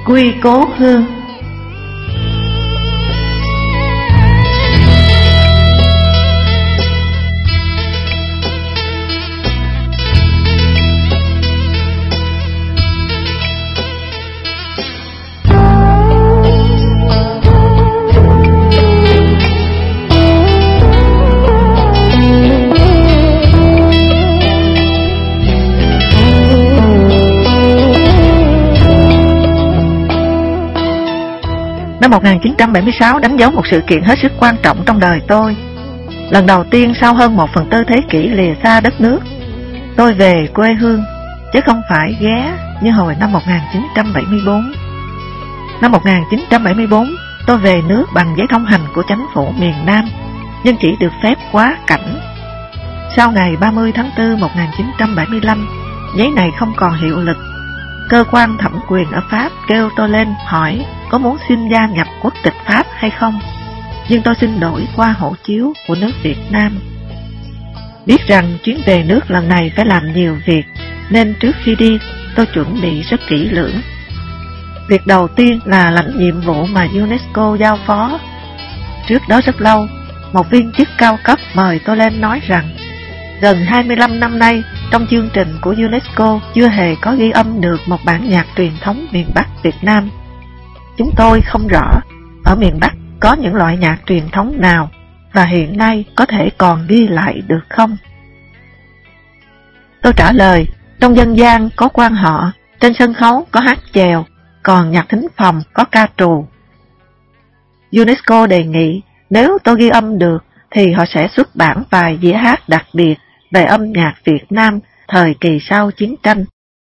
Quy cố hương. Năm 1976 đánh dấu một sự kiện hết sức quan trọng trong đời tôi. Lần đầu tiên sau hơn 1/4 thế kỷ lìa xa đất nước, tôi về quê hương, chứ không phải ghé như hồi năm 1974. Năm 1974, tôi về nước bằng giấy thông hành của chính phủ miền Nam, nhưng chỉ được phép quá cảnh. Sau ngày 30 tháng 4 1975, giấy này không còn hiệu lực. Cơ quan thẩm quyền ở Pháp kêu tôi lên hỏi có muốn xin gia nhập quốc tịch Pháp hay không, nhưng tôi xin đổi qua hộ chiếu của nước Việt Nam. Biết rằng chuyến về nước lần này phải làm nhiều việc, nên trước khi đi tôi chuẩn bị rất kỹ lưỡng. Việc đầu tiên là lãnh nhiệm vụ mà UNESCO giao phó. Trước đó rất lâu, một viên chức cao cấp mời tôi lên nói rằng gần 25 năm nay, trong chương trình của UNESCO chưa hề có ghi âm được một bản nhạc truyền thống miền Bắc Việt Nam. Chúng tôi không rõ ở miền Bắc có những loại nhạc truyền thống nào và hiện nay có thể còn ghi lại được không? Tôi trả lời, trong dân gian có quan họ, trên sân khấu có hát chèo, còn nhạc thính phòng có ca trù. UNESCO đề nghị nếu tôi ghi âm được thì họ sẽ xuất bản vài dĩa hát đặc biệt về âm nhạc Việt Nam thời kỳ sau chiến tranh.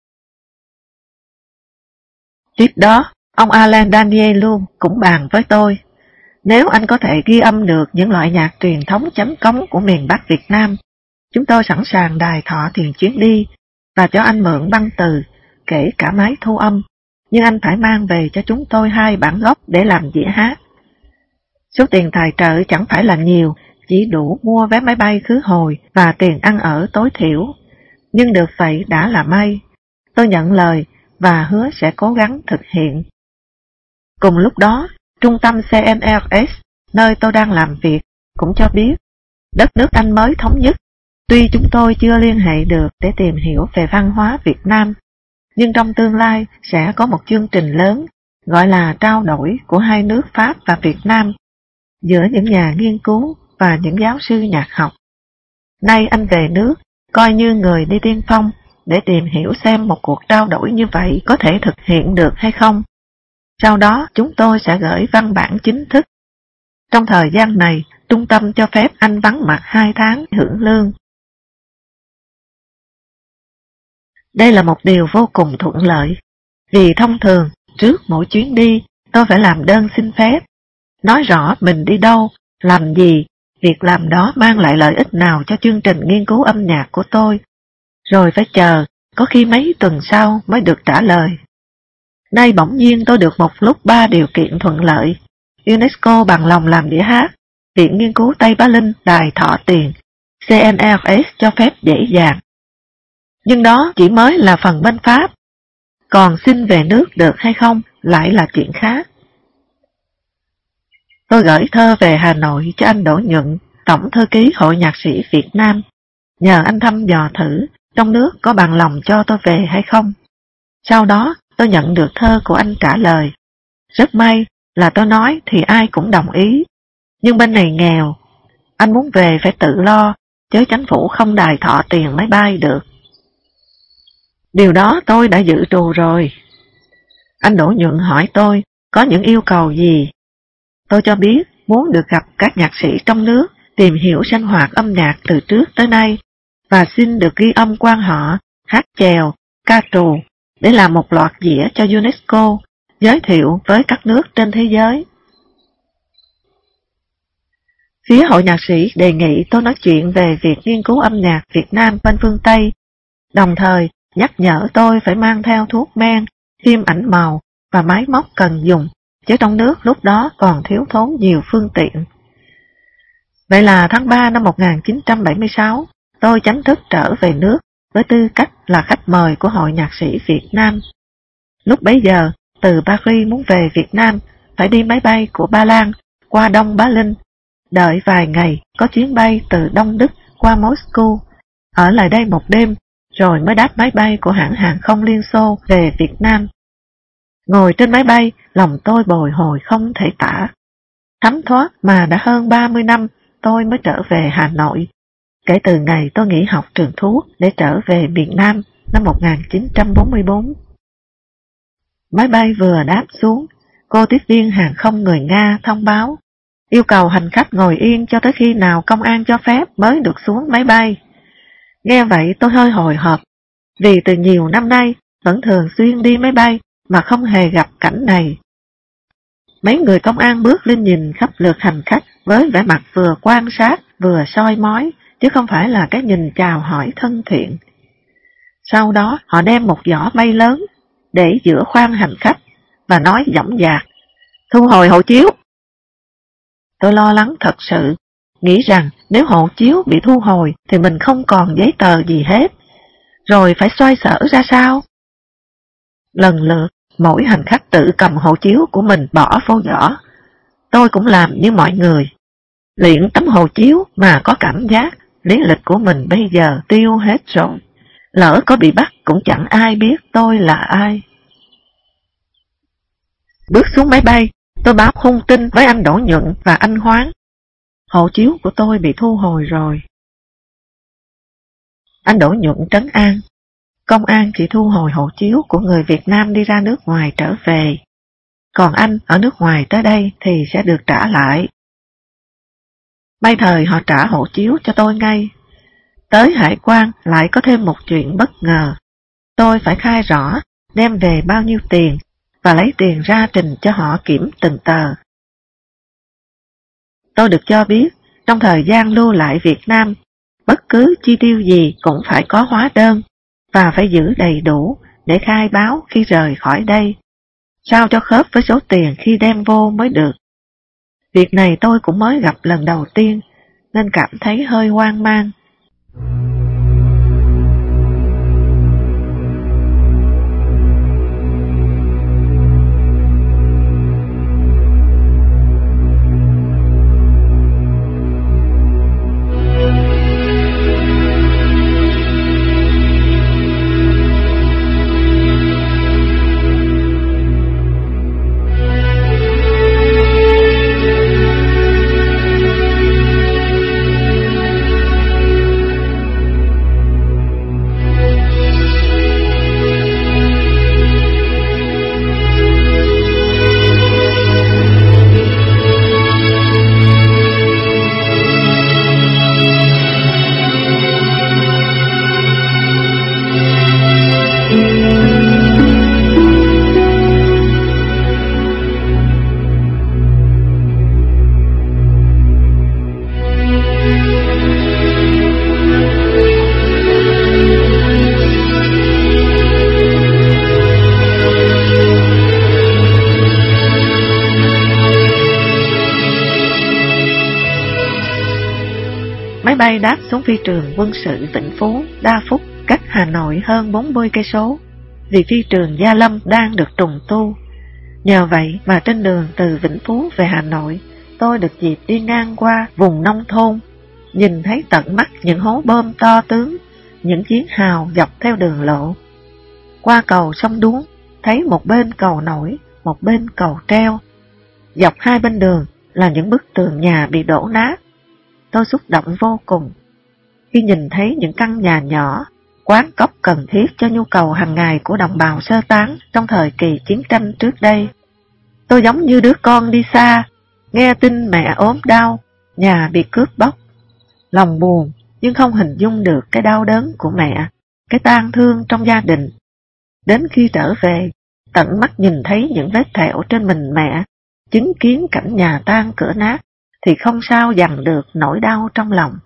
Tiếp đó, ông Alain Danielou cũng bàn với tôi, nếu anh có thể ghi âm được những loại nhạc truyền thống chánh cống của miền Bắc Việt Nam, chúng tôi sẵn sàng đài thọ tiền chuyến đi và cho anh mượn băng từ, kể cả máy thu âm, nhưng anh phải mang về cho chúng tôi 2 bản gốc để làm dĩa hát. Số tiền tài trợ chẳng phải là nhiều, chỉ đủ mua vé máy bay khứ hồi và tiền ăn ở tối thiểu. Nhưng được vậy đã là may. Tôi nhận lời và hứa sẽ cố gắng thực hiện. Cùng lúc đó, trung tâm CNRS, nơi tôi đang làm việc, cũng cho biết đất nước Anh mới thống nhất. Tuy chúng tôi chưa liên hệ được để tìm hiểu về văn hóa Việt Nam, nhưng trong tương lai sẽ có một chương trình lớn gọi là trao đổi của hai nước Pháp và Việt Nam giữa những nhà nghiên cứu và những giáo sư nhạc học. Nay anh về nước, coi như người đi tiên phong để tìm hiểu xem một cuộc trao đổi như vậy có thể thực hiện được hay không. Sau đó chúng tôi sẽ gửi văn bản chính thức. Trong thời gian này, trung tâm cho phép anh vắng mặt 2 tháng hưởng lương. Đây là một điều vô cùng thuận lợi, vì thông thường trước mỗi chuyến đi tôi phải làm đơn xin phép, nói rõ mình đi đâu, làm gì, việc làm đó mang lại lợi ích nào cho chương trình nghiên cứu âm nhạc của tôi, rồi phải chờ, có khi mấy tuần sau mới được trả lời. Nay bỗng nhiên tôi được một lúc 3 điều kiện thuận lợi. UNESCO bằng lòng làm đĩa hát, Viện Nghiên cứu Tây Bá Linh đài thọ tiền, CNRS cho phép dễ dàng. Nhưng đó chỉ mới là phần bên Pháp, còn xin về nước được hay không lại là chuyện khác. Tôi gửi thơ về Hà Nội cho anh Đỗ Nhuận, Tổng thư ký Hội Nhạc sĩ Việt Nam, nhờ anh thăm dò thử trong nước có bằng lòng cho tôi về hay không. Sau đó tôi nhận được thơ của anh trả lời. Rất may là tôi nói thì ai cũng đồng ý, nhưng bên này nghèo, anh muốn về phải tự lo, chứ chính phủ không đài thọ tiền máy bay được. Điều đó tôi đã dự trù rồi. Anh Đỗ Nhuận hỏi tôi có những yêu cầu gì. Tôi cho biết muốn được gặp các nhạc sĩ trong nước, tìm hiểu sinh hoạt âm nhạc từ trước tới nay, và xin được ghi âm quan họ, hát chèo, ca trù, để làm một loạt dĩa cho UNESCO, giới thiệu với các nước trên thế giới. Phía Hội Nhạc sĩ đề nghị tôi nói chuyện về việc nghiên cứu âm nhạc Việt Nam bên phương Tây, đồng thời nhắc nhở tôi phải mang theo thuốc men, phim ảnh màu và máy móc cần dùng, chứ trong nước lúc đó còn thiếu thốn nhiều phương tiện. Vậy là tháng 3 năm 1976, tôi chính thức trở về nước với tư cách là khách mời của Hội Nhạc sĩ Việt Nam. Lúc bấy giờ, từ Paris muốn về Việt Nam phải đi máy bay của Ba Lan qua Đông Bá Linh, đợi vài ngày có chuyến bay từ Đông Đức qua Moscow, ở lại đây một đêm, rồi mới đáp máy bay của hãng hàng không Liên Xô về Việt Nam. Ngồi trên máy bay, lòng tôi bồi hồi không thể tả. Thấm thoát mà đã hơn 30 năm tôi mới trở về Hà Nội, kể từ ngày tôi nghỉ học trường thuốc để trở về miền Nam năm 1944. Máy bay vừa đáp xuống, cô tiếp viên hàng không người Nga thông báo, yêu cầu hành khách ngồi yên cho tới khi nào công an cho phép mới được xuống máy bay. Nghe vậy tôi hơi hồi hộp, vì từ nhiều năm nay vẫn thường xuyên đi máy bay mà không hề gặp cảnh này. Mấy người công an bước lên nhìn khắp lượt hành khách với vẻ mặt vừa quan sát vừa soi mói, chứ không phải là cái nhìn chào hỏi thân thiện. Sau đó họ đem một giỏ mây lớn để giữa khoang hành khách và nói dõng dạc, thu hồi hộ chiếu. Tôi lo lắng thật sự, nghĩ rằng nếu hộ chiếu bị thu hồi thì mình không còn giấy tờ gì hết, rồi phải xoay sở ra sao? Lần lượt, mỗi hành khách tự cầm hộ chiếu của mình bỏ vô giỏ. Tôi cũng làm như mọi người, luyện tấm hộ chiếu mà có cảm giác lý lịch của mình bây giờ tiêu hết rồi. Lỡ có bị bắt cũng chẳng ai biết tôi là ai. Bước xuống máy bay, tôi báo hung tin với anh Đỗ Nhuận và anh Hoáng. Hộ chiếu của tôi bị thu hồi rồi. Anh Đỗ Nhuận trấn an, công an chỉ thu hồi hộ chiếu của người Việt Nam đi ra nước ngoài trở về, còn anh ở nước ngoài tới đây thì sẽ được trả lại. May thời họ trả hộ chiếu cho tôi ngay. Tới hải quan lại có thêm một chuyện bất ngờ. Tôi phải khai rõ đem về bao nhiêu tiền và lấy tiền ra trình cho họ kiểm từng tờ. Tôi được cho biết trong thời gian lưu lại Việt Nam, bất cứ chi tiêu gì cũng phải có hóa đơn và phải giữ đầy đủ để khai báo khi rời khỏi đây, sao cho khớp với số tiền khi đem vô mới được. Việc này tôi cũng mới gặp lần đầu tiên nên cảm thấy hơi hoang mang. Máy bay đáp xuống phi trường quân sự Vĩnh Phú, Đa Phúc, cách Hà Nội hơn 40 cây số, vì phi trường Gia Lâm đang được trùng tu. Nhờ vậy mà trên đường từ Vĩnh Phú về Hà Nội, tôi được dịp đi ngang qua vùng nông thôn, nhìn thấy tận mắt những hố bơm to tướng, những chiến hào dọc theo đường lộ. Qua cầu sông Đuống, thấy một bên cầu nổi, một bên cầu treo. Dọc hai bên đường là những bức tường nhà bị đổ nát. Tôi xúc động vô cùng khi nhìn thấy những căn nhà nhỏ, quán cóc cần thiết cho nhu cầu hàng ngày của đồng bào sơ tán trong thời kỳ chiến tranh trước đây. Tôi giống như đứa con đi xa, nghe tin mẹ ốm đau, nhà bị cướp bóc. Lòng buồn nhưng không hình dung được cái đau đớn của mẹ, cái tang thương trong gia đình. Đến khi trở về, tận mắt nhìn thấy những vết thẹo trên mình mẹ, chứng kiến cảnh nhà tan cửa nát, thì không sao dằn được nỗi đau trong lòng.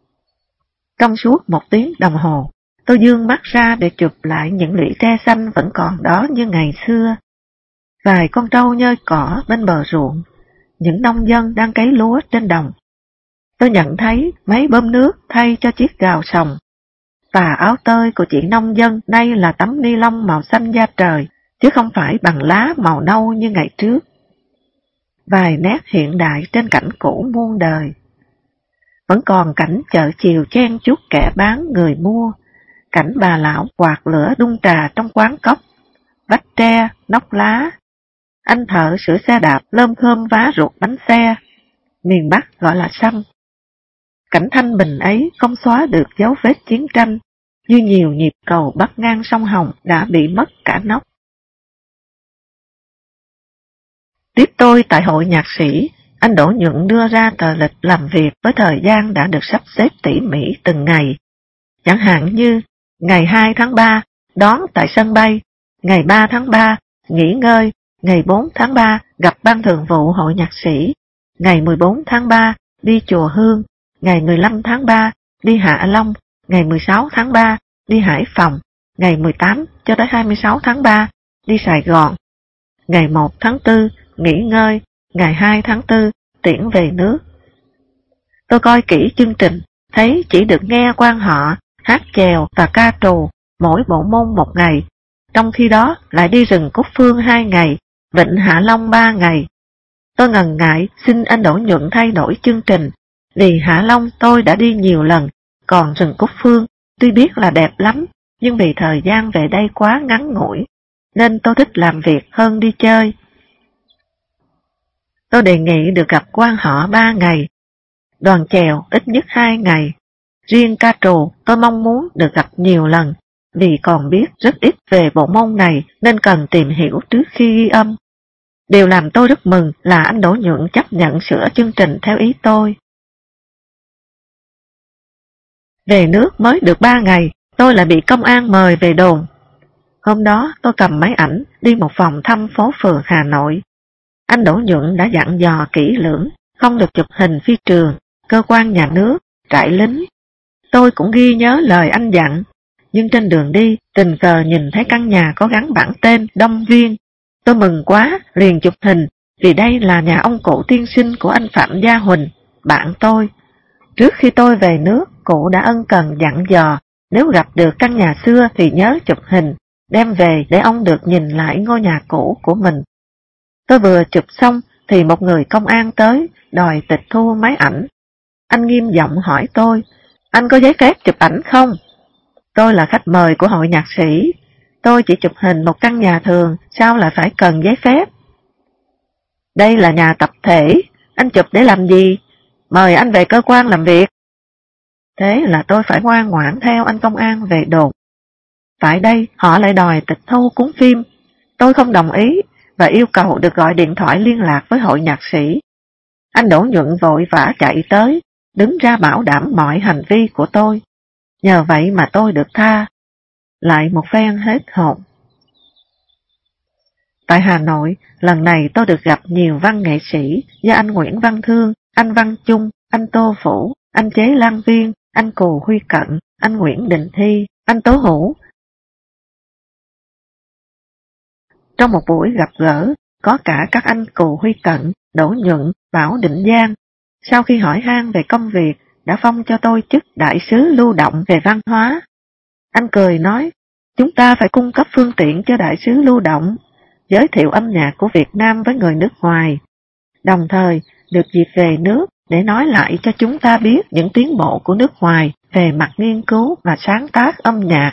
Trong suốt 1 tiếng đồng hồ, tôi dương mắt ra để chụp lại những lũy tre xanh vẫn còn đó như ngày xưa. Vài con trâu nhơi cỏ bên bờ ruộng, những nông dân đang cấy lúa trên đồng. Tôi nhận thấy máy bơm nước thay cho chiếc gào sòng. Tà áo tơi của chị nông dân nay là tấm ni lông màu xanh da trời, chứ không phải bằng lá màu nâu như ngày trước. Vài nét hiện đại trên cảnh cũ muôn đời. Vẫn còn cảnh chợ chiều chen chúc kẻ bán người mua, cảnh bà lão quạt lửa đun trà trong quán cốc, vách tre, nóc lá, anh thợ sửa xe đạp lơm khơm vá ruột bánh xe, miền Bắc gọi là xăm. Cảnh thanh bình ấy không xóa được dấu vết chiến tranh, như nhiều nhịp cầu bắc ngang sông Hồng đã bị mất cả nóc. Tiếp tôi tại hội nhạc sĩ, anh Đỗ Nhuận đưa ra tờ lịch làm việc với thời gian đã được sắp xếp tỉ mỉ từng ngày. Chẳng hạn như ngày 2 tháng 3 đón tại sân bay, ngày 3 tháng 3 nghỉ ngơi, ngày 4 tháng 3 gặp ban thường vụ hội nhạc sĩ, ngày 14 tháng 3 đi chùa Hương, ngày 15 tháng 3 đi Hạ Long, ngày 16 tháng 3 đi Hải Phòng, ngày 18 cho tới 26 tháng 3 đi Sài Gòn, ngày 1 tháng 4 nghỉ ngơi, ngày 2 tháng 4 tiễn về nước. Tôi coi kỹ chương trình, thấy chỉ được nghe quan họ, hát chèo và ca trù mỗi bộ môn một ngày, trong khi đó lại đi rừng Cúc Phương 2 ngày, Vịnh Hạ Long 3 ngày. Tôi ngần ngại xin anh Đỗ Nhuận thay đổi chương trình, vì Hạ Long tôi đã đi nhiều lần, còn rừng Cúc Phương tuy biết là đẹp lắm, nhưng vì thời gian về đây quá ngắn ngủi, nên tôi thích làm việc hơn đi chơi. Tôi đề nghị được gặp quan họ 3 ngày, đoàn chèo ít nhất 2 ngày. Riêng ca trù tôi mong muốn được gặp nhiều lần, vì còn biết rất ít về bộ môn này nên cần tìm hiểu trước khi ghi âm. Điều làm tôi rất mừng là anh Đỗ Nhuận chấp nhận sửa chương trình theo ý tôi. Về nước mới được 3 ngày, tôi lại bị công an mời về đồn. Hôm đó tôi cầm máy ảnh đi một vòng thăm phố phường Hà Nội. Anh Đỗ Nhuận đã dặn dò kỹ lưỡng, không được chụp hình phi trường, cơ quan nhà nước, trại lính. Tôi cũng ghi nhớ lời anh dặn, nhưng trên đường đi tình cờ nhìn thấy căn nhà có gắn bảng tên Đông Viên. Tôi mừng quá, liền chụp hình, vì đây là nhà ông cụ tiên sinh của anh Phạm Gia Huỳnh, bạn tôi. Trước khi tôi về nước, cụ đã ân cần dặn dò, nếu gặp được căn nhà xưa thì nhớ chụp hình, đem về để ông được nhìn lại ngôi nhà cũ của mình. Tôi vừa chụp xong thì một người công an tới, đòi tịch thu máy ảnh. Anh nghiêm giọng hỏi tôi, anh có giấy phép chụp ảnh không? Tôi là khách mời của hội nhạc sĩ, tôi chỉ chụp hình một căn nhà thường, sao lại phải cần giấy phép? Đây là nhà tập thể, anh chụp để làm gì? Mời anh về cơ quan làm việc. Thế là tôi phải ngoan ngoãn theo anh công an về đồn. Tại đây họ lại đòi tịch thu cuốn phim. Tôi không đồng ý và yêu cầu được gọi điện thoại liên lạc với hội nhạc sĩ. Anh Đỗ Nhuận vội vã chạy tới, đứng ra bảo đảm mọi hành vi của tôi. Nhờ vậy mà tôi được tha. Lại một phen hết hồn. Tại Hà Nội, lần này tôi được gặp nhiều văn nghệ sĩ như anh Nguyễn Văn Thương, anh Văn Chung, anh Tô Phủ, anh Chế Lan Viên, anh Cù Huy Cận, anh Nguyễn Định Thi, anh Tố Hữu. Trong một buổi gặp gỡ, có cả các anh Cù Huy Cận, Đỗ Nhuận, Bảo Định Giang. Sau khi hỏi han về công việc, đã phong cho tôi chức đại sứ lưu động về văn hóa. Anh cười nói, chúng ta phải cung cấp phương tiện cho đại sứ lưu động, giới thiệu âm nhạc của Việt Nam với người nước ngoài, đồng thời được dịp về nước để nói lại cho chúng ta biết những tiến bộ của nước ngoài về mặt nghiên cứu và sáng tác âm nhạc.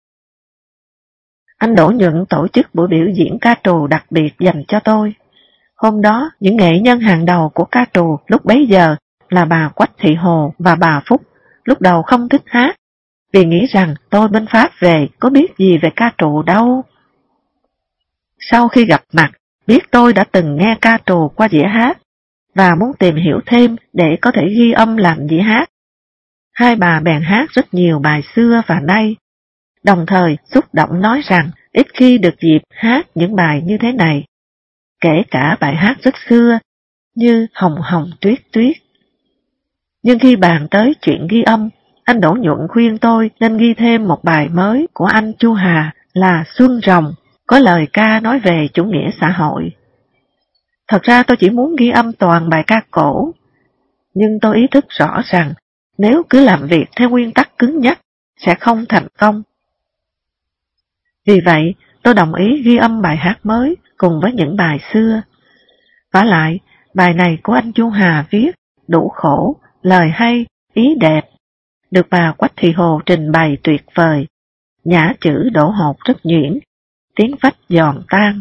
Anh Đỗ Nhuận tổ chức buổi biểu diễn ca trù đặc biệt dành cho tôi. Hôm đó, những nghệ nhân hàng đầu của ca trù lúc bấy giờ là bà Quách Thị Hồ và bà Phúc, lúc đầu không thích hát, vì nghĩ rằng tôi bên Pháp về có biết gì về ca trù đâu. Sau khi gặp mặt, biết tôi đã từng nghe ca trù qua dĩa hát, và muốn tìm hiểu thêm để có thể ghi âm làm dĩa hát. Hai bà bèn hát rất nhiều bài xưa và nay, đồng thời xúc động nói rằng ít khi được dịp hát những bài như thế này, kể cả bài hát rất xưa như Hồng Hồng Tuyết Tuyết. Nhưng khi bàn tới chuyện ghi âm, anh Đỗ Nhuận khuyên tôi nên ghi thêm một bài mới của anh Chu Hà là Xuân Rồng, có lời ca nói về chủ nghĩa xã hội. Thật ra tôi chỉ muốn ghi âm toàn bài ca cổ, nhưng tôi ý thức rõ rằng nếu cứ làm việc theo nguyên tắc cứng nhắc sẽ không thành công. Vì vậy, tôi đồng ý ghi âm bài hát mới cùng với những bài xưa. Vả lại, bài này của anh Chu Hà viết, đủ khổ, lời hay, ý đẹp, được bà Quách Thị Hồ trình bày tuyệt vời, nhã chữ đổ hột rất nhuyễn, tiếng phách giòn tan.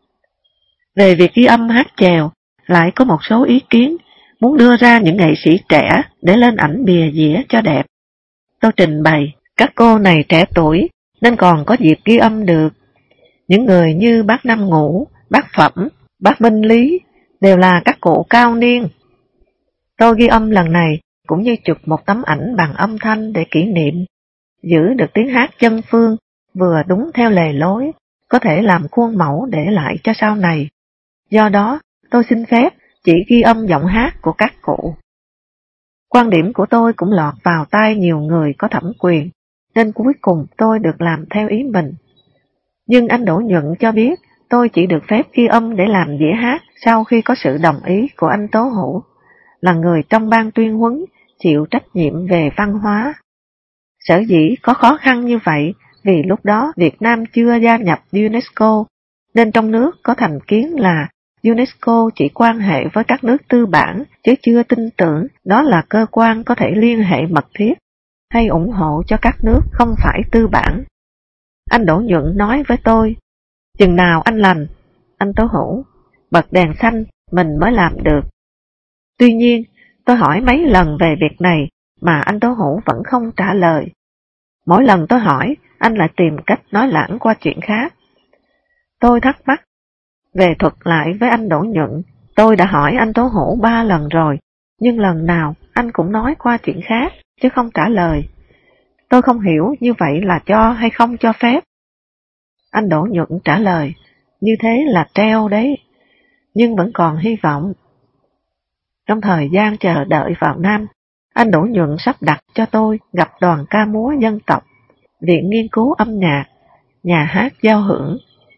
Về việc ghi âm hát chèo, lại có một số ý kiến muốn đưa ra những nghệ sĩ trẻ để lên ảnh bìa dĩa cho đẹp. Tôi trình bày, các cô này trẻ tuổi nên còn có dịp ghi âm được. Những người như bác Năm Ngũ, bác Phẩm, bác Minh Lý đều là các cụ cao niên. Tôi ghi âm lần này cũng như chụp một tấm ảnh bằng âm thanh để kỷ niệm, giữ được tiếng hát chân phương, vừa đúng theo lề lối, có thể làm khuôn mẫu để lại cho sau này. Do đó, tôi xin phép chỉ ghi âm giọng hát của các cụ. Quan điểm của tôi cũng lọt vào tai nhiều người có thẩm quyền, nên cuối cùng tôi được làm theo ý mình. Nhưng anh Đỗ Nhuận cho biết tôi chỉ được phép ghi âm để làm dĩa hát sau khi có sự đồng ý của anh Tố Hữu, là người trong ban tuyên huấn chịu trách nhiệm về văn hóa. Sở dĩ có khó khăn như vậy vì lúc đó Việt Nam chưa gia nhập UNESCO, nên trong nước có thành kiến là UNESCO chỉ quan hệ với các nước tư bản, chứ chưa tin tưởng đó là cơ quan có thể liên hệ mật thiết hay ủng hộ cho các nước không phải tư bản. Anh Đỗ Nhuận nói với tôi, chừng nào anh lành, anh Tố Hữu, bật đèn xanh mình mới làm được. Tuy nhiên, tôi hỏi mấy lần về việc này mà anh Tố Hữu vẫn không trả lời. Mỗi lần tôi hỏi, anh lại tìm cách nói lãng qua chuyện khác. Tôi thắc mắc. Về thuật lại với anh Đỗ Nhuận, tôi đã hỏi anh Tố Hữu 3 lần rồi, nhưng lần nào anh cũng nói qua chuyện khác, chứ không trả lời. Tôi không hiểu như vậy là cho hay không cho phép. Anh Đỗ Nhuận trả lời, như thế là treo đấy, nhưng vẫn còn hy vọng. Trong thời gian chờ đợi vào Nam, anh Đỗ Nhuận sắp đặt cho tôi gặp đoàn ca múa dân tộc, Viện Nghiên cứu âm nhạc, nhà hát giao hưởng.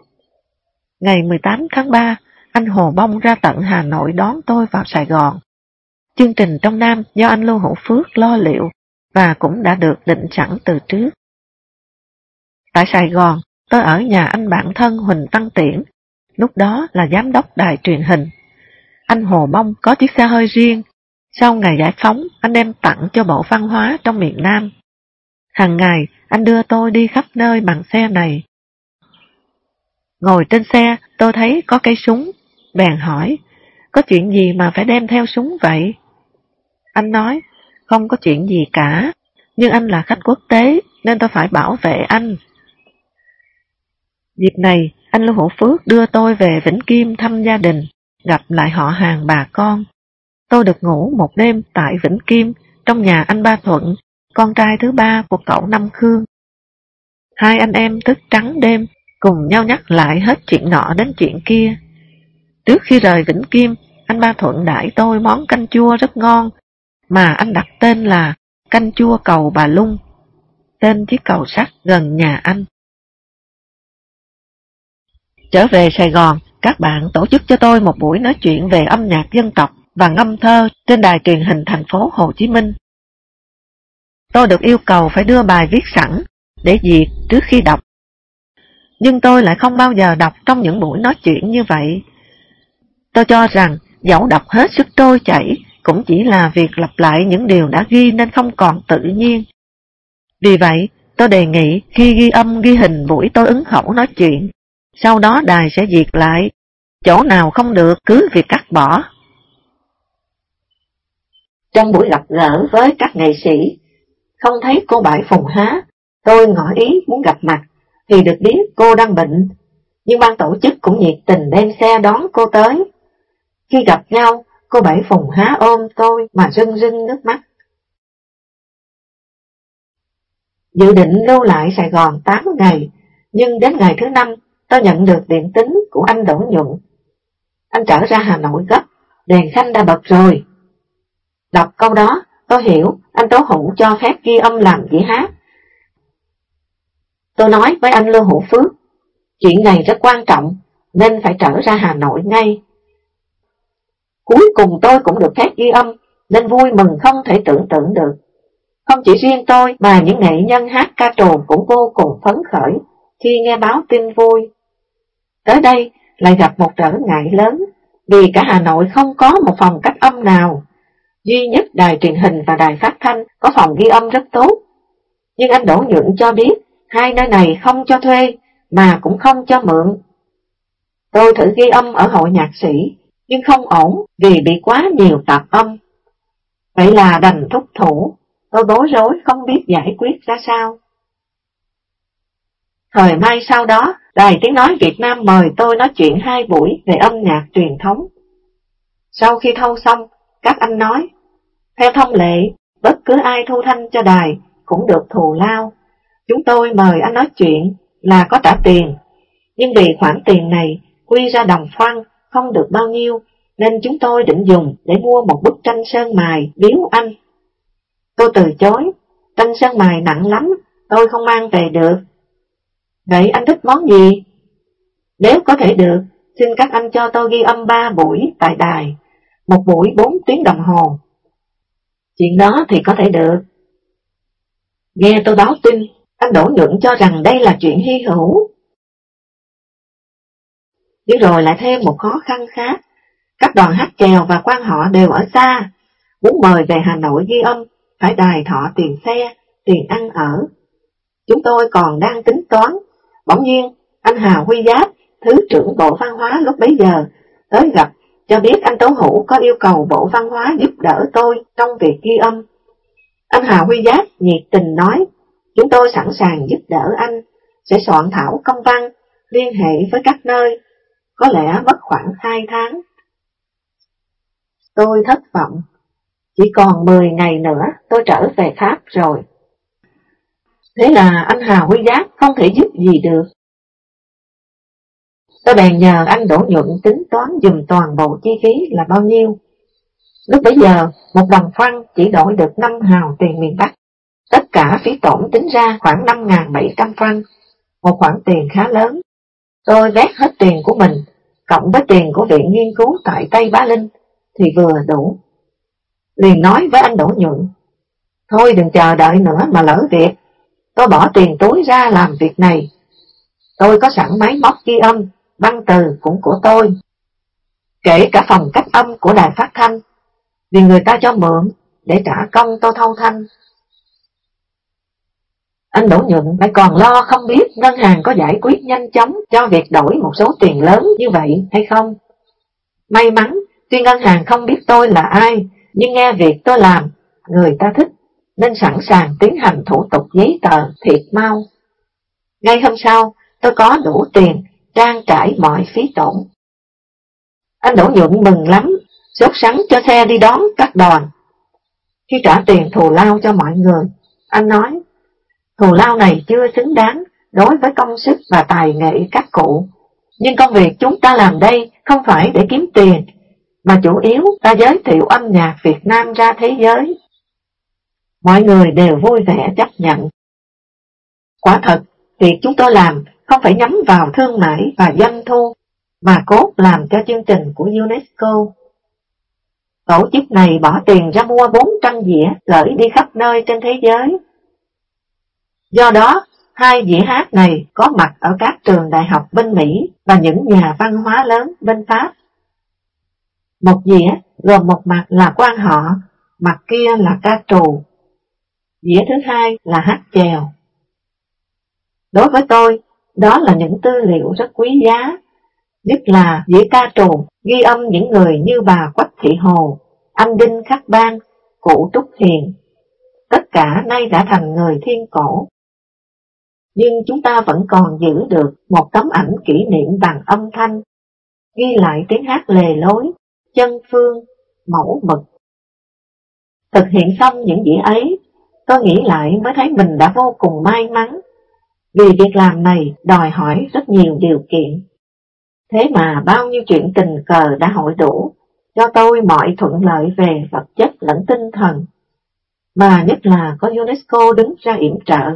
Ngày 18 tháng 3, anh Hồ Bông ra tận Hà Nội đón tôi vào Sài Gòn. Chương trình trong Nam do anh Lưu Hữu Phước lo liệu và cũng đã được định sẵn từ trước. Tại Sài Gòn, tôi ở nhà anh bạn thân Huỳnh Tăng Tiễn, lúc đó là giám đốc đài truyền hình. Anh Hồ Bông có chiếc xe hơi riêng, sau ngày giải phóng anh đem tặng cho Bộ Văn hóa trong miền Nam. Hàng ngày anh đưa tôi đi khắp nơi bằng xe này. Ngồi trên xe tôi thấy có cây súng, bèn hỏi, có chuyện gì mà phải đem theo súng vậy? Anh nói, không có chuyện gì cả, nhưng anh là khách quốc tế nên tôi phải bảo vệ anh. Dịp này, anh Lưu Hữu Phước đưa tôi về Vĩnh Kim thăm gia đình, gặp lại họ hàng bà con. Tôi được ngủ một đêm tại Vĩnh Kim, trong nhà anh Ba Thuận, con trai thứ 3 của cậu Năm Khương. Hai anh em thức trắng đêm, cùng nhau nhắc lại hết chuyện nọ đến chuyện kia. Trước khi rời Vĩnh Kim, anh Ba Thuận đãi tôi món canh chua rất ngon, mà anh đặt tên là canh chua cầu Bà Lung, tên chiếc cầu sắt gần nhà anh. Trở về Sài Gòn, các bạn tổ chức cho tôi một buổi nói chuyện về âm nhạc dân tộc và ngâm thơ trên đài truyền hình thành phố Hồ Chí Minh. Tôi được yêu cầu phải đưa bài viết sẵn để duyệt trước khi đọc. Nhưng tôi lại không bao giờ đọc trong những buổi nói chuyện như vậy. Tôi cho rằng dẫu đọc hết sức trôi chảy cũng chỉ là việc lặp lại những điều đã ghi nên không còn tự nhiên. Vì vậy, tôi đề nghị khi ghi âm ghi hình buổi tôi ứng khẩu nói chuyện, sau đó đài sẽ duyệt lại, chỗ nào không được cứ việc cắt bỏ. Trong buổi gặp gỡ với các nghệ sĩ, không thấy cô Bãi Phùng Há, tôi ngỏ ý muốn gặp mặt, thì được biết cô đang bệnh, nhưng ban tổ chức cũng nhiệt tình đem xe đón cô tới. Khi gặp nhau, cô Bảy Phùng Há ôm tôi mà rưng rưng nước mắt. Dự định lưu lại Sài Gòn 8 ngày, nhưng đến ngày thứ 5, tôi nhận được điện tín của anh Đỗ Nhuận. Anh trở ra Hà Nội gấp, đèn xanh đã bật rồi. Đọc câu đó, tôi hiểu anh Tố Hữu cho phép ghi âm làm dĩa hát. Tôi nói với anh Lưu Hữu Phước, chuyện này rất quan trọng, nên phải trở ra Hà Nội ngay. Cuối cùng tôi cũng được phép ghi âm, nên vui mừng không thể tưởng tượng được. Không chỉ riêng tôi mà những nghệ nhân hát ca trù cũng vô cùng phấn khởi, khi nghe báo tin vui. Tới đây lại gặp một trở ngại lớn, vì cả Hà Nội không có một phòng cách âm nào. Duy nhất đài truyền hình và đài phát thanh có phòng ghi âm rất tốt. Nhưng anh Đỗ Nhuận cho biết hai nơi này không cho thuê, mà cũng không cho mượn. Tôi thử ghi âm ở hội nhạc sĩ, nhưng không ổn vì bị quá nhiều tạp âm. Vậy là đành thúc thủ, tôi bối rối không biết giải quyết ra sao. Thời may sau đó, Đài Tiếng Nói Việt Nam mời tôi nói chuyện 2 buổi về âm nhạc truyền thống. Sau khi thâu xong, các anh nói, theo thông lệ, bất cứ ai thu thanh cho đài cũng được thù lao. Chúng tôi mời anh nói chuyện là có trả tiền, nhưng vì khoản tiền này quy ra đồng phân không được bao nhiêu, nên chúng tôi định dùng để mua một bức tranh sơn mài biếu anh. Tôi từ chối, tranh sơn mài nặng lắm, tôi không mang về được. Vậy anh thích món gì? Nếu có thể được, xin các anh cho tôi ghi âm 3 buổi tại đài, một buổi 4 tiếng đồng hồ. Chuyện đó thì có thể được. Nghe tôi báo tin, anh Đỗ Nhuận cho rằng đây là chuyện hy hữu. Nhưng rồi lại thêm một khó khăn khác. Các đoàn hát chèo và quan họ đều ở xa, muốn mời về Hà Nội ghi âm, phải đài thọ tiền xe, tiền ăn ở. Chúng tôi còn đang tính toán, bỗng nhiên anh Hà Huy Giáp, Thứ trưởng Bộ Văn hóa lúc bấy giờ, tới gặp, cho biết anh Tố Hữu có yêu cầu Bộ Văn hóa giúp đỡ tôi trong việc ghi âm. Anh Hà Huy Giáp nhiệt tình nói, chúng tôi sẵn sàng giúp đỡ anh, sẽ soạn thảo công văn, liên hệ với các nơi, có lẽ mất khoảng 2 tháng. Tôi thất vọng, chỉ còn 10 ngày nữa tôi trở về Pháp rồi. Thế là anh Hà Huy Giáp không thể giúp gì được. Tôi bèn nhờ anh Đỗ Nhuận tính toán dùm toàn bộ chi phí là bao nhiêu. Lúc bấy giờ, 1 đồng phân chỉ đổi được 5 hào tiền miền Bắc. Tất cả phí tổn tính ra khoảng 5.700 phân, một khoản tiền khá lớn. Tôi vét hết tiền của mình, cộng với tiền của Viện Nghiên cứu tại Tây Bá Linh, thì vừa đủ. Liền nói với anh Đỗ Nhuận, thôi đừng chờ đợi nữa mà lỡ việc, tôi bỏ tiền túi ra làm việc này. Tôi có sẵn máy móc ghi âm, băng từ cũng của tôi, kể cả phòng cách âm của đài phát thanh, vì người ta cho mượn để trả công tôi thâu thanh. Anh Đỗ Nhuận lại còn lo không biết ngân hàng có giải quyết nhanh chóng cho việc đổi một số tiền lớn như vậy hay không. May mắn, tuy ngân hàng không biết tôi là ai, nhưng nghe việc tôi làm, người ta thích, nên sẵn sàng tiến hành thủ tục giấy tờ thiệt mau. Ngay hôm sau, tôi có đủ tiền trang trải mọi phí tổn. Anh Đỗ Nhuận mừng lắm, sốt sắng cho xe đi đón các đoàn. Khi trả tiền thù lao cho mọi người, anh nói, thù lao này chưa xứng đáng đối với công sức và tài nghệ các cụ, nhưng công việc chúng ta làm đây không phải để kiếm tiền, mà chủ yếu ta giới thiệu âm nhạc Việt Nam ra thế giới. Mọi người đều vui vẻ chấp nhận. Quả thật, việc chúng tôi làm không phải nhắm vào thương mại và doanh thu, mà cốt làm cho chương trình của UNESCO. Tổ chức này bỏ tiền ra mua 400 dĩa gửi đi khắp nơi trên thế giới. Do đó, 2 dĩa hát này có mặt ở các trường đại học bên Mỹ và những nhà văn hóa lớn bên Pháp. Một dĩa gồm một mặt là quan họ, mặt kia là ca trù. Dĩa thứ hai là hát chèo. Đối với tôi, đó là những tư liệu rất quý giá, nhất là dĩa ca trù ghi âm những người như bà Quách Thị Hồ, anh Đinh Khắc Ban, cụ Trúc Hiền. Tất cả nay đã thành người thiên cổ. Nhưng chúng ta vẫn còn giữ được một tấm ảnh kỷ niệm bằng âm thanh, ghi lại tiếng hát lề lối, chân phương, mẫu mực. Thực hiện xong những dĩa ấy, tôi nghĩ lại mới thấy mình đã vô cùng may mắn, vì việc làm này đòi hỏi rất nhiều điều kiện. Thế mà bao nhiêu chuyện tình cờ đã hội đủ, cho tôi mọi thuận lợi về vật chất lẫn tinh thần, mà nhất là có UNESCO đứng ra yểm trợ.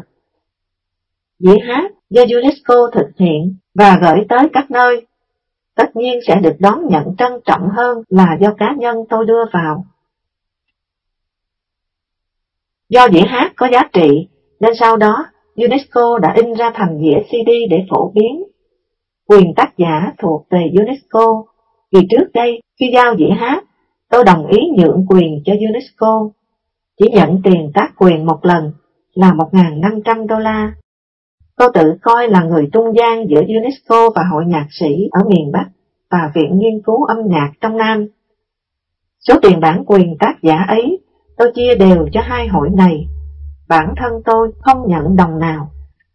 Dĩa hát do UNESCO thực hiện và gửi tới các nơi, tất nhiên sẽ được đón nhận trân trọng hơn là do cá nhân tôi đưa vào. Do dĩa hát có giá trị, nên sau đó UNESCO đã in ra thành đĩa CD để phổ biến. Quyền tác giả thuộc về UNESCO, vì trước đây khi giao đĩa hát, tôi đồng ý nhượng quyền cho UNESCO, chỉ nhận tiền tác quyền một lần là $1.500. Tôi tự coi là người trung gian giữa UNESCO và Hội Nhạc sĩ ở miền Bắc và Viện Nghiên cứu Âm nhạc trong Nam. Số tiền bản quyền tác giả ấy tôi chia đều cho hai hội này, bản thân tôi không nhận đồng nào.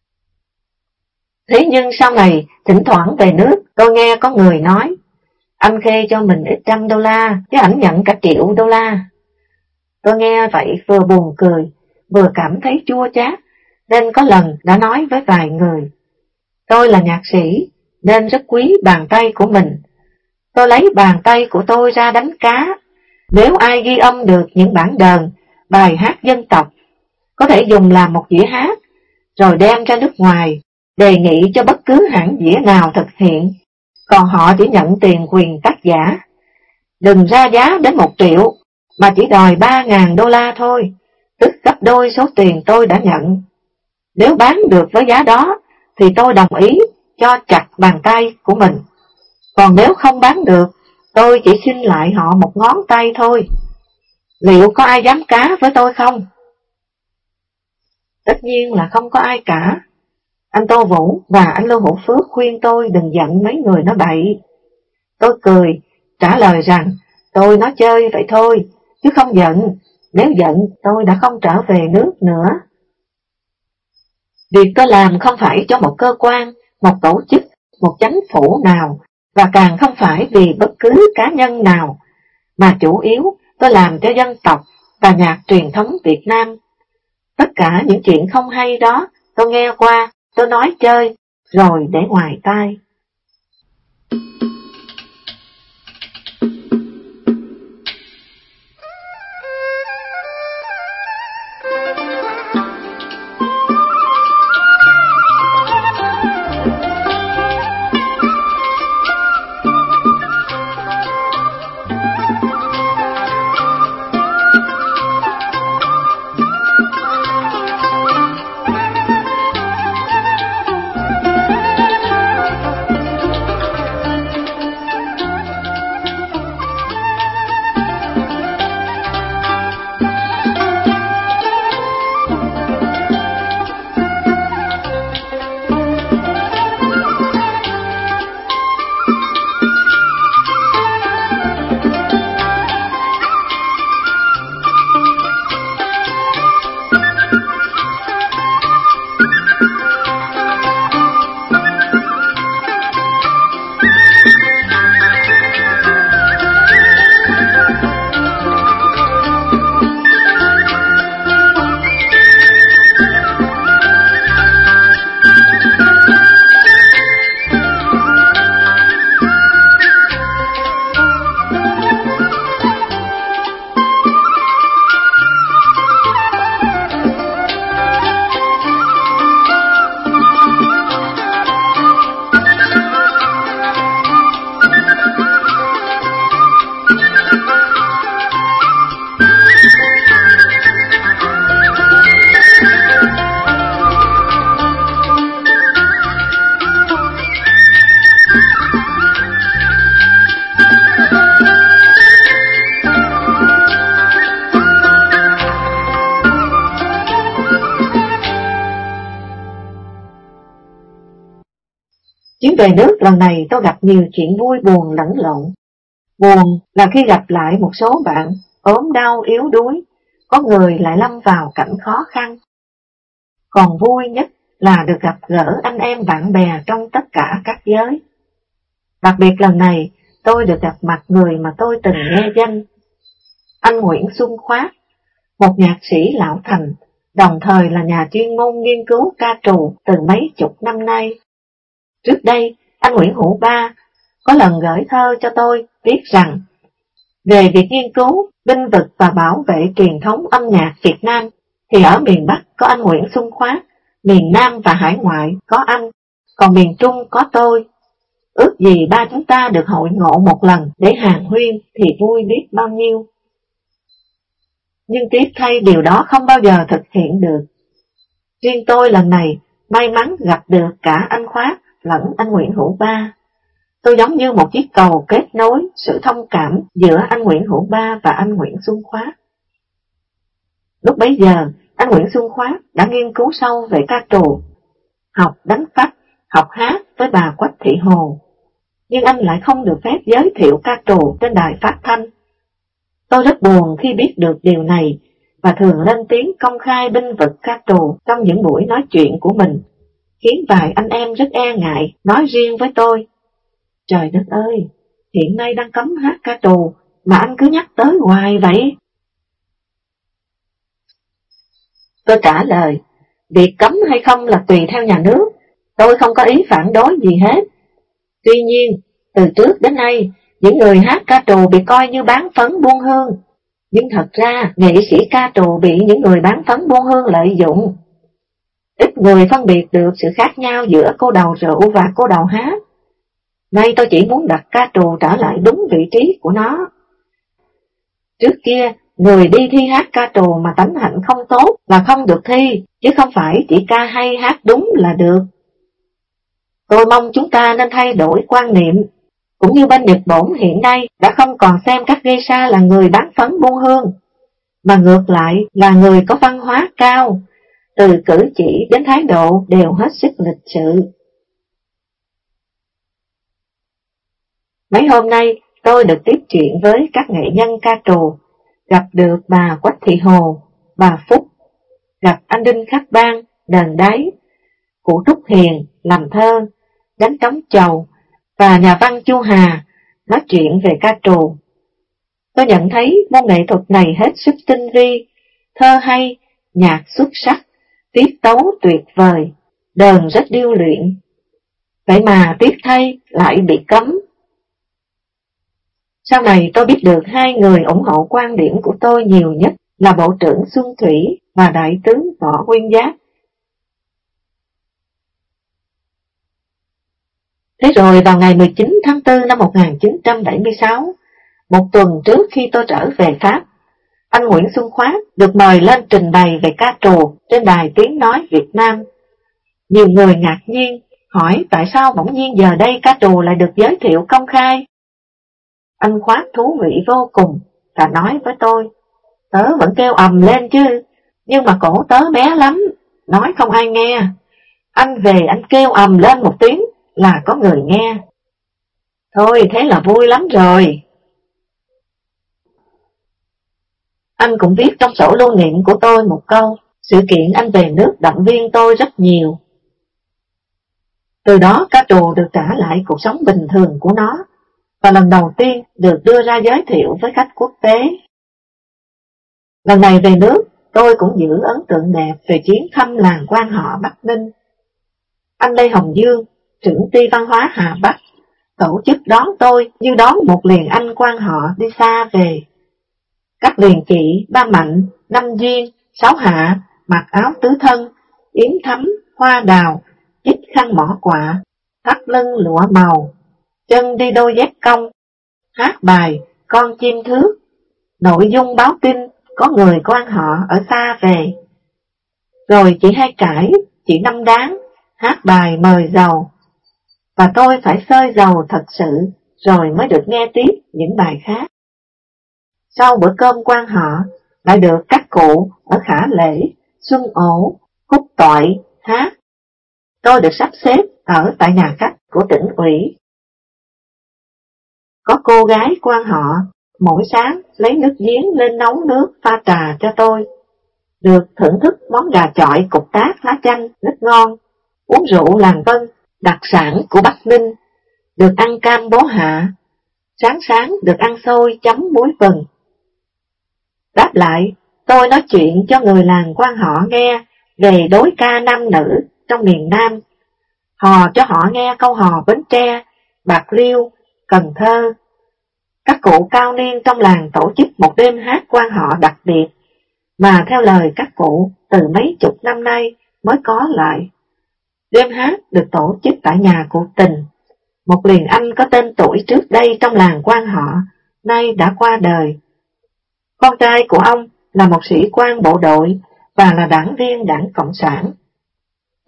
Thế nhưng sau này, thỉnh thoảng về nước, tôi nghe có người nói, anh Khê cho mình ít $100, chứ ảnh nhận cả $1.000.000. Tôi nghe vậy vừa buồn cười, vừa cảm thấy chua chát, nên có lần đã nói với vài người, tôi là nhạc sĩ, nên rất quý bàn tay của mình. Tôi lấy bàn tay của tôi ra đánh cá. Nếu ai ghi âm được những bản đờn, bài hát dân tộc, có thể dùng làm một đĩa hát, rồi đem ra nước ngoài, đề nghị cho bất cứ hãng đĩa nào thực hiện, còn họ chỉ nhận tiền quyền tác giả. Đừng ra giá đến 1 triệu, mà chỉ đòi $3.000 thôi, tức gấp đôi số tiền tôi đã nhận. Nếu bán được với giá đó, thì tôi đồng ý cho chặt bàn tay của mình. Còn nếu không bán được, tôi chỉ xin lại họ một ngón tay thôi. Liệu có ai dám cá với tôi không? Tất nhiên là không có ai cả. Anh Tô Vũ và anh Lưu Hữu Phước khuyên tôi đừng giận mấy người nói bậy. Tôi cười, trả lời rằng tôi nói chơi vậy thôi, chứ không giận. Nếu giận, tôi đã không trở về nước nữa. Việc tôi làm không phải cho một cơ quan, một tổ chức, một chính phủ nào, và càng không phải vì bất cứ cá nhân nào, mà chủ yếu tôi làm cho dân tộc và nhạc truyền thống Việt Nam. Tất cả những chuyện không hay đó tôi nghe qua, tôi nói chơi, rồi để ngoài tai. Chuyến về nước lần này tôi gặp nhiều chuyện vui buồn lẫn lộn. Buồn là khi gặp lại một số bạn ốm đau yếu đuối, có người lại lâm vào cảnh khó khăn. Còn vui nhất là được gặp gỡ anh em bạn bè trong tất cả các giới. Đặc biệt lần này tôi được gặp mặt người mà tôi từng nghe danh. Anh Nguyễn Xuân Khoát, một nhạc sĩ lão thành, đồng thời là nhà chuyên môn nghiên cứu ca trù từ mấy chục năm nay. Trước đây, anh Nguyễn Hữu Ba có lần gửi thơ cho tôi viết rằng, về việc nghiên cứu, binh vực và bảo vệ truyền thống âm nhạc Việt Nam, thì ở miền Bắc có anh Nguyễn Xuân Khoát, miền Nam và hải ngoại có anh, còn miền Trung có tôi. Ước gì ba chúng ta được hội ngộ một lần để hàn huyên thì vui biết bao nhiêu. Nhưng tiếc thay điều đó không bao giờ thực hiện được. Riêng tôi lần này may mắn gặp được cả anh Khoát lẫn anh Nguyễn Hữu Ba. Tôi giống như một chiếc cầu kết nối sự thông cảm giữa anh Nguyễn Hữu Ba và anh Nguyễn Xuân Khoát. Lúc bấy giờ, anh Nguyễn Xuân Khoát đã nghiên cứu sâu về ca trù, học đánh phách, học hát với bà Quách Thị Hồ. Nhưng anh lại không được phép giới thiệu ca trù trên đài phát thanh. Tôi rất buồn khi biết được điều này và thường lên tiếng công khai binh vực ca trù trong những buổi nói chuyện của mình, khiến vài anh em rất e ngại nói riêng với tôi. Trời đất ơi, hiện nay đang cấm hát ca trù mà anh cứ nhắc tới hoài vậy. Tôi trả lời, việc cấm hay không là tùy theo nhà nước, tôi không có ý phản đối gì hết. Tuy nhiên, từ trước đến nay, những người hát ca trù bị coi như bán phấn buôn hương, nhưng thật ra nghệ sĩ ca trù bị những người bán phấn buôn hương lợi dụng. Ít người phân biệt được sự khác nhau giữa cô đầu rượu và cô đầu hát. Nay tôi chỉ muốn đặt ca trù trở lại đúng vị trí của nó. Trước kia, người đi thi hát ca trù mà tánh hạnh không tốt là không được thi, chứ không phải chỉ ca hay hát đúng là được. Tôi mong chúng ta nên thay đổi quan niệm, cũng như bên Nhật Bổn hiện nay đã không còn xem các geisha là người bán phấn buôn hương, mà ngược lại là người có văn hóa cao, từ cử chỉ đến thái độ đều hết sức lịch sự. Mấy hôm nay tôi được tiếp chuyện với các nghệ nhân ca trù, gặp được bà Quách Thị Hồ, bà Phúc, gặp anh Đinh Khắc Bang, đờn đáy, cụ Trúc Hiền, làm thơ, đánh trống chầu, và nhà văn Chu Hà nói chuyện về ca trù. Tôi nhận thấy môn nghệ thuật này hết sức tinh vi, thơ hay, nhạc xuất sắc, tiết tấu tuyệt vời, đờn rất điêu luyện. Vậy mà tiếc thay lại bị cấm. Sau này tôi biết được hai người ủng hộ quan điểm của tôi nhiều nhất là Bộ trưởng Xuân Thủy và Đại tướng Võ Nguyên Giáp. Thế rồi vào ngày 19 tháng 4 năm 1976, một tuần trước khi tôi trở về Pháp, anh Nguyễn Xuân Khoát được mời lên trình bày về ca trù trên đài Tiếng Nói Việt Nam. Nhiều người ngạc nhiên, hỏi tại sao bỗng nhiên giờ đây ca trù lại được giới thiệu công khai. Anh Khoát thú vị vô cùng và nói với tôi, tớ vẫn kêu ầm lên chứ, nhưng mà cổ tớ bé lắm, nói không ai nghe. Anh về anh kêu ầm lên một tiếng là có người nghe. Thôi thế là vui lắm rồi. Anh cũng viết trong sổ lưu niệm của tôi một câu, sự kiện anh về nước động viên tôi rất nhiều. Từ đó ca trù được trả lại cuộc sống bình thường của nó, và lần đầu tiên được đưa ra giới thiệu với khách quốc tế. Lần này về nước, tôi cũng giữ ấn tượng đẹp về chuyến thăm làng quan họ Bắc Ninh. Anh Lê Hồng Dương, trưởng ty văn hóa Hà Bắc, tổ chức đón tôi như đón một liền anh quan họ đi xa về. Các liền chị, ba Mạnh, Năm Duyên, Sáu Hạ, mặc áo tứ thân, yếm thắm, hoa đào, chích khăn mỏ quạ, thắt lưng lụa màu, chân đi đôi dép cong, hát bài Con chim thước, nội dung báo tin có người quan họ ở xa về. Rồi chị Hai Cải, chị Năm Đáng, hát bài mời giàu, và tôi phải xơi giàu thật sự rồi mới được nghe tiếp những bài khác. Sau bữa cơm quan họ, lại được các cụ ở Khả Lễ, Xuân Ổ, Cúc Toại hát. Tôi được sắp xếp ở tại nhà khách của tỉnh ủy. Có cô gái quan họ, mỗi sáng lấy nước giếng lên nấu nước pha trà cho tôi. Được thưởng thức món gà chọi cục tác lá chanh rất ngon, uống rượu làng Vân, đặc sản của Bắc Ninh, được ăn cam bố hạ, sáng sáng được ăn xôi chấm muối vừng. Đáp lại, tôi nói chuyện cho người làng quan họ nghe về đối ca nam nữ trong miền Nam, hò cho họ nghe câu hò Bến Tre, Bạc Liêu, Cần Thơ. Các cụ cao niên trong làng tổ chức một đêm hát quan họ đặc biệt, mà theo lời các cụ từ mấy chục năm nay mới có lại. Đêm hát được tổ chức tại nhà cụ Tình, một liền anh có tên tuổi trước đây trong làng quan họ, nay đã qua đời. Con trai của ông là một sĩ quan bộ đội và là đảng viên Đảng Cộng sản.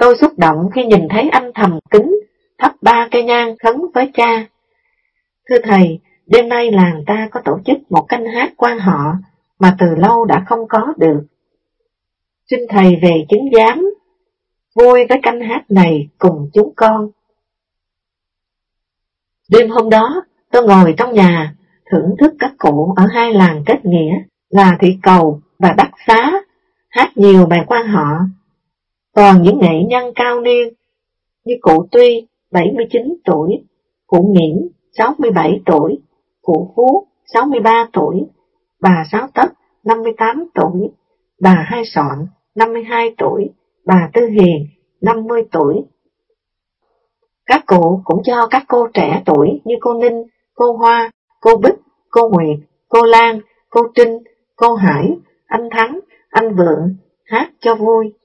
Tôi xúc động khi nhìn thấy anh thầm kính thắp 3 cây nhang khấn với cha. Thưa Thầy, đêm nay làng ta có tổ chức một canh hát quan họ mà từ lâu đã không có được. Xin Thầy về chứng giám, vui với canh hát này cùng chúng con. Đêm hôm đó, tôi ngồi trong nhà, thưởng thức các cụ ở 2 làng kết nghĩa là Thị Cầu và Đắc Xá, hát nhiều bài quan họ. Còn những nghệ nhân cao niên như cụ Tuy 79 tuổi, cụ Nghiễn 67 tuổi, cụ Phú 63 tuổi, bà Sáu Tất 58 tuổi, bà Hai Sọn 52 tuổi, bà Tư Hiền 50 tuổi. Các cụ cũng cho các cô trẻ tuổi như cô Ninh, cô Hoa, cô Bích, cô Nguyệt, cô Lan, cô Trinh, cô Hải, anh Thắng, anh Vượng hát cho vui.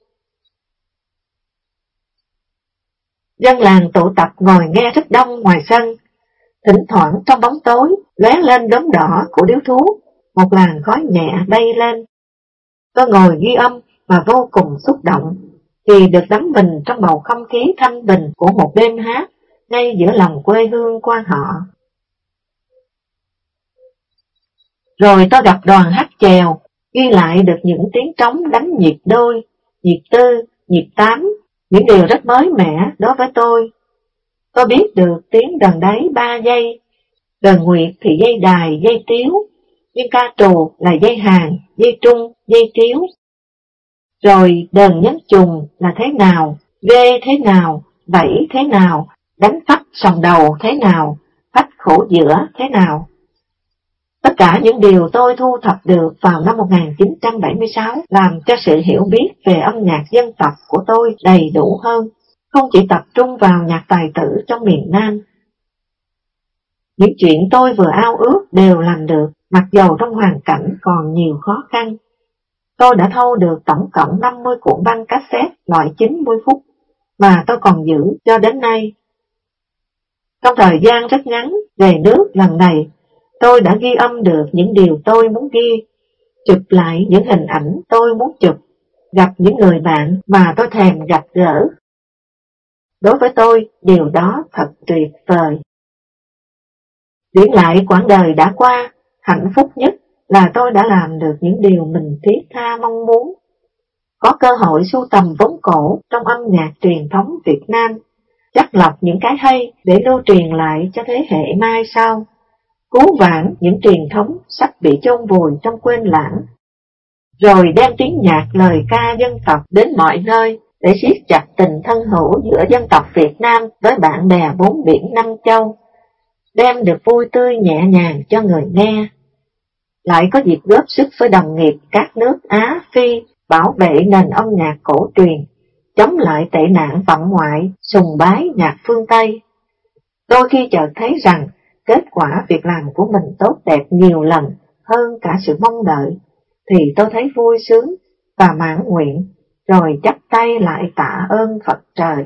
Dân làng tụ tập ngồi nghe rất đông ngoài sân. Thỉnh thoảng trong bóng tối lóe lên đốm đỏ của điếu thuốc, một làn khói nhẹ bay lên. Tôi ngồi ghi âm mà vô cùng xúc động, vì được đắm mình trong bầu không khí thanh bình của một đêm hát ngay giữa lòng quê hương quan họ. Rồi tôi gặp đoàn hát chèo, ghi lại được những tiếng trống đánh nhịp đôi, nhịp tư, nhịp tám, những điều rất mới mẻ đối với tôi. Tôi biết được tiếng đờn đáy 3 giây, đờn nguyệt thì dây đài, dây tiếu, nhưng ca trù là dây hàng, dây trung, dây tiếu. Rồi đờn nhấn trùng là thế nào, ghê thế nào, vẫy thế nào, đánh phách sòng đầu thế nào, phách khổ giữa thế nào. Tất cả những điều tôi thu thập được vào năm 1976 làm cho sự hiểu biết về âm nhạc dân tộc của tôi đầy đủ hơn, không chỉ tập trung vào nhạc tài tử trong miền Nam. Những chuyện tôi vừa ao ước đều làm được, mặc dầu trong hoàn cảnh còn nhiều khó khăn. Tôi đã thâu được tổng cộng 50 cuộn băng cassette loại 90 phút, mà tôi còn giữ cho đến nay. Trong thời gian rất ngắn về nước lần này, tôi đã ghi âm được những điều tôi muốn ghi, chụp lại những hình ảnh tôi muốn chụp, gặp những người bạn mà tôi thèm gặp gỡ. Đối với tôi, điều đó thật tuyệt vời. Điểm lại quãng đời đã qua, hạnh phúc nhất là tôi đã làm được những điều mình thiết tha mong muốn. Có cơ hội sưu tầm vốn cổ trong âm nhạc truyền thống Việt Nam, chắt lọc những cái hay để lưu truyền lại cho thế hệ mai sau, cứu vãn những truyền thống sắp bị chôn vùi trong quên lãng, rồi đem tiếng nhạc lời ca dân tộc đến mọi nơi để siết chặt tình thân hữu giữa dân tộc Việt Nam với bạn bè 4 biển 5 châu, đem được vui tươi nhẹ nhàng cho người nghe. Lại có dịp góp sức với đồng nghiệp các nước Á, Phi bảo vệ nền âm nhạc cổ truyền, chống lại tệ nạn vọng ngoại, sùng bái nhạc phương Tây. Đôi khi chợt thấy rằng kết quả việc làm của mình tốt đẹp nhiều lần hơn cả sự mong đợi, thì tôi thấy vui sướng và mãn nguyện, rồi chắp tay lại tạ ơn Phật trời.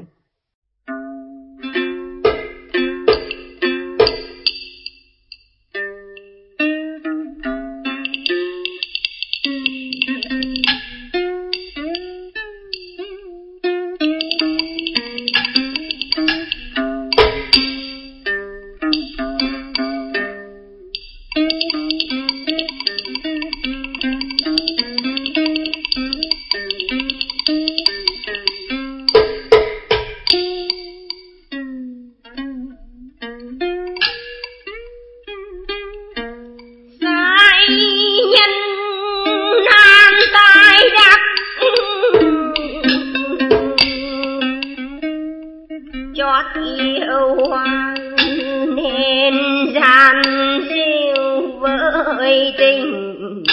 Nên gian diêu với tình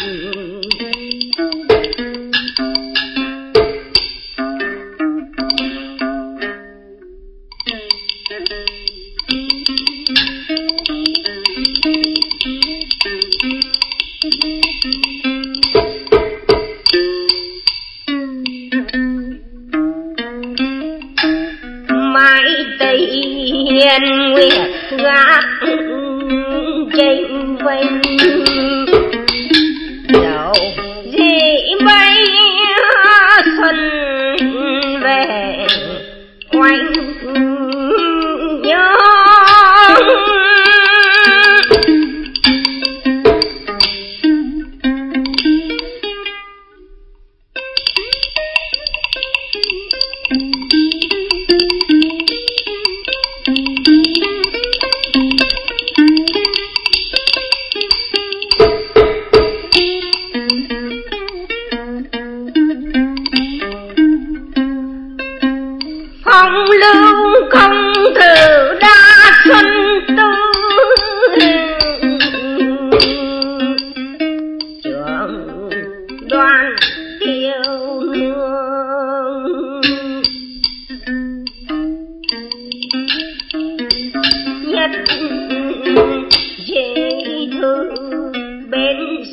hiền nguyệt gác trên vinh dẫu gì bay xuân về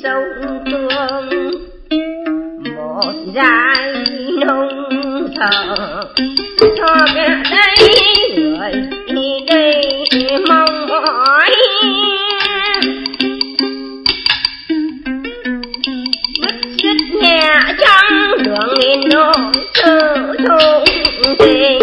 sông Tương, một dải nông thở cho kẻ đây người đi đây mong mỏi, bứt rứt nhẹ trắng đường nghìn nỗi sự thùng tình.